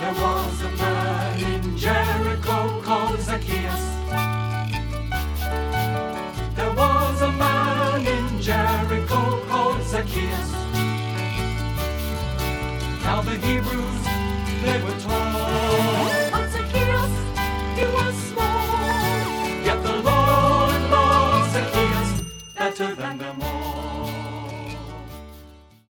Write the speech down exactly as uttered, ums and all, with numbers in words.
There was a man in Jericho called Zacchaeus. There was a man in Jericho called Zacchaeus. Now the Hebrews, they were told